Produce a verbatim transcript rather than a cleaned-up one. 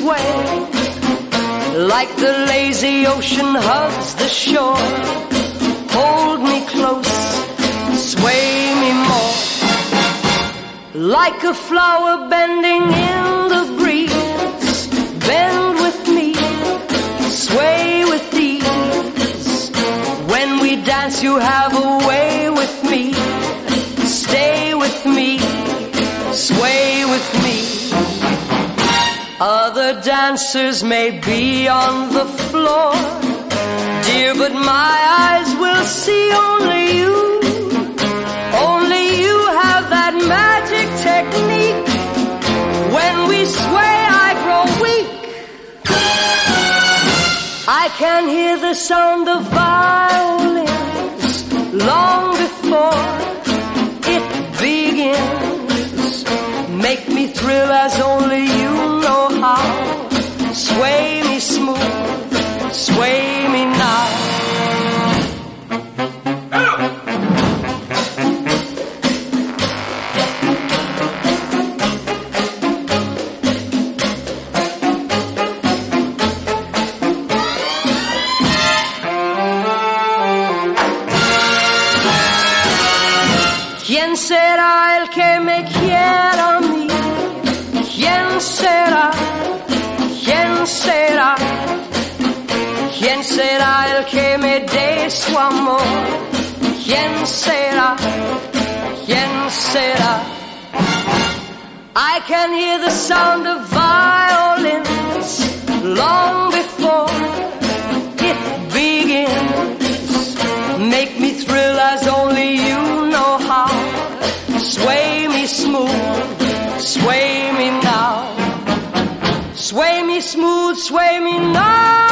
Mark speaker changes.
Speaker 1: sway, like the lazy ocean hugs the shore. Hold me close, sway me more, like a flower bending in the breeze. Bend with me, sway with ease. When we dance you have a way with me. Stay with me, sway with me. Other dancers may be on the floor, dear, but my eyes will see only you. Only you have that magic technique. When we sway, I grow weak. I can hear the sound of violins long before it begins. Make me thrill as only you know how. Sway me smooth, sway me now. ¿Quién será el que me quiera a mí? ¿Quién será? ¿Quién será? ¿Quién será el que me dé su amor? ¿Quién será? ¿Quién será? I can hear the sound of violins long before it begins. Make me thrill as only you know how. Sway me smooth, sway me now. Sway me smooth, sway me now.